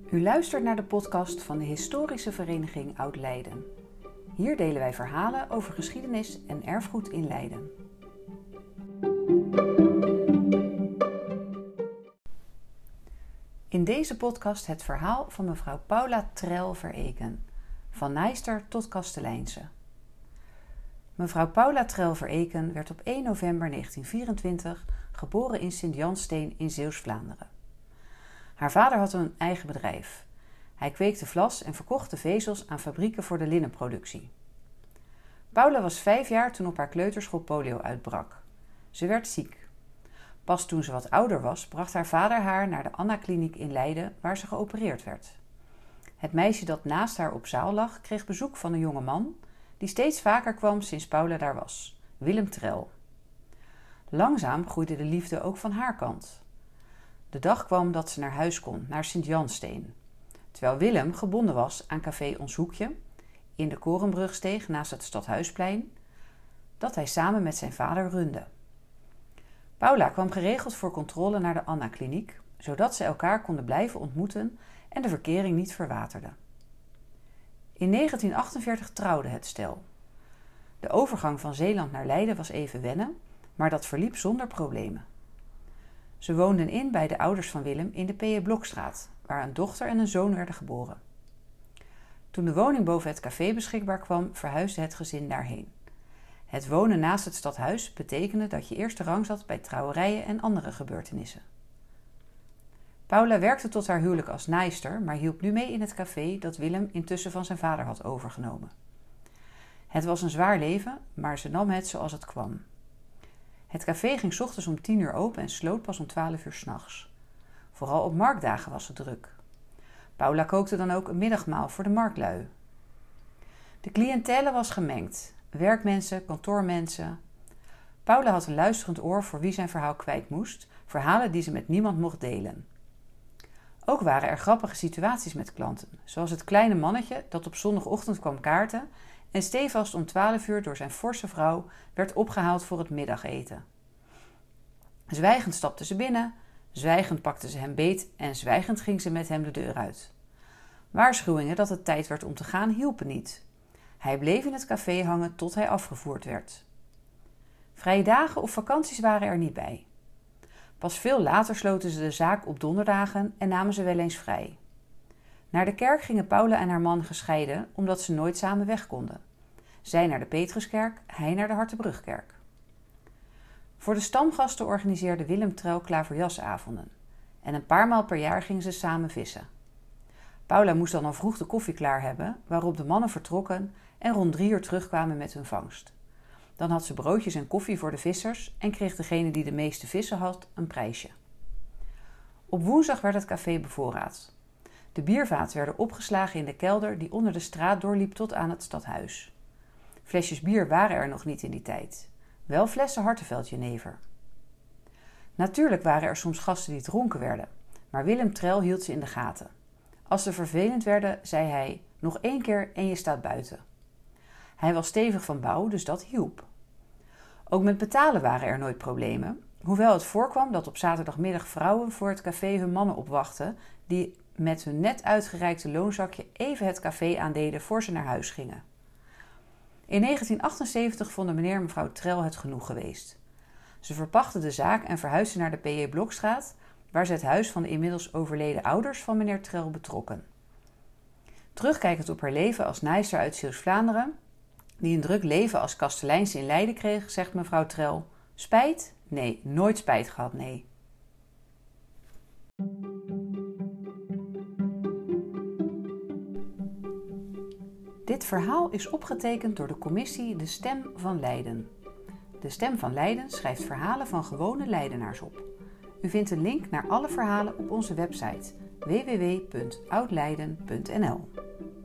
U luistert naar de podcast van de Historische Vereniging Oud-Leiden. Hier delen wij verhalen over geschiedenis en erfgoed in Leiden. In deze podcast het verhaal van mevrouw Paula Trell Vereken, van naaister tot Kastelijnse. Mevrouw Paula Trell Vereken werd op 1 november 1924 geboren in Sint-Jansteen in Zeeuws-Vlaanderen. Haar vader had een eigen bedrijf. Hij kweekte vlas en verkocht de vezels aan fabrieken voor de linnenproductie. Paula was 5 jaar toen op haar kleuterschool polio uitbrak. Ze werd ziek. Pas toen ze wat ouder was, bracht haar vader haar naar de Anna-kliniek in Leiden, waar ze geopereerd werd. Het meisje dat naast haar op zaal lag, kreeg bezoek van een jonge man, die steeds vaker kwam sinds Paula daar was, Willem Trell. Langzaam groeide de liefde ook van haar kant. De dag kwam dat ze naar huis kon, naar Sint-Jansteen. Terwijl Willem gebonden was aan café Ons Hoekje, in de Korenbrugsteeg naast het Stadhuisplein, dat hij samen met zijn vader runde. Paula kwam geregeld voor controle naar de Anna-kliniek, zodat ze elkaar konden blijven ontmoeten en de verkering niet verwaterde. In 1948 trouwde het stel. De overgang van Zeeland naar Leiden was even wennen, maar dat verliep zonder problemen. Ze woonden in bij de ouders van Willem in de P.J. Blokstraat, waar een dochter en een zoon werden geboren. Toen de woning boven het café beschikbaar kwam, verhuisde het gezin daarheen. Het wonen naast het stadhuis betekende dat je eerste rang zat bij trouwerijen en andere gebeurtenissen. Paula werkte tot haar huwelijk als naaister, maar hielp nu mee in het café dat Willem intussen van zijn vader had overgenomen. Het was een zwaar leven, maar ze nam het zoals het kwam. Het café ging 's ochtends om 10 uur open en sloot pas om 12 uur 's nachts. Vooral op marktdagen was het druk. Paula kookte dan ook een middagmaal voor de marktlui. De cliëntele was gemengd. Werkmensen, kantoormensen. Paula had een luisterend oor voor wie zijn verhaal kwijt moest, verhalen die ze met niemand mocht delen. Ook waren er grappige situaties met klanten, zoals het kleine mannetje dat op zondagochtend kwam kaarten en stevast om 12 uur door zijn forse vrouw werd opgehaald voor het middageten. Zwijgend stapte ze binnen, zwijgend pakte ze hem beet en zwijgend ging ze met hem de deur uit. Waarschuwingen dat het tijd werd om te gaan hielpen niet. Hij bleef in het café hangen tot hij afgevoerd werd. Vrije dagen of vakanties waren er niet bij. Pas veel later sloten ze de zaak op donderdagen en namen ze wel eens vrij. Naar de kerk gingen Paula en haar man gescheiden omdat ze nooit samen weg konden. Zij naar de Petruskerk, hij naar de Hartenbrugkerk. Voor de stamgasten organiseerde Willem Trell klaverjasavonden. En een paar maal per jaar gingen ze samen vissen. Paula moest dan al vroeg de koffie klaar hebben, waarop de mannen vertrokken en rond 3 uur terugkwamen met hun vangst. Dan had ze broodjes en koffie voor de vissers en kreeg degene die de meeste vissen had een prijsje. Op woensdag werd het café bevoorraad. De biervaten werden opgeslagen in de kelder die onder de straat doorliep tot aan het stadhuis. Flesjes bier waren er nog niet in die tijd. Wel flessen Hartenveldjenever. Natuurlijk waren er soms gasten die dronken werden, maar Willem Trell hield ze in de gaten. Als ze vervelend werden, zei hij, nog 1 keer en je staat buiten. Hij was stevig van bouw, dus dat hielp. Ook met betalen waren er nooit problemen, hoewel het voorkwam dat op zaterdagmiddag vrouwen voor het café hun mannen opwachten, die met hun net uitgereikte loonzakje even het café aandeden voor ze naar huis gingen. In 1978 vonden meneer en mevrouw Trell het genoeg geweest. Ze verpachtten de zaak en verhuisden naar de P.J. Blokstraat, waar ze het huis van de inmiddels overleden ouders van meneer Trell betrokken. Terugkijkend op haar leven als naaister uit Zeeuws-Vlaanderen, die een druk leven als Kastelijnse in Leiden kreeg, zegt mevrouw Trell: spijt? Nee, nooit spijt gehad, nee. Dit verhaal is opgetekend door de commissie De Stem van Leiden. De Stem van Leiden schrijft verhalen van gewone Leidenaars op. U vindt een link naar alle verhalen op onze website www.oudleiden.nl.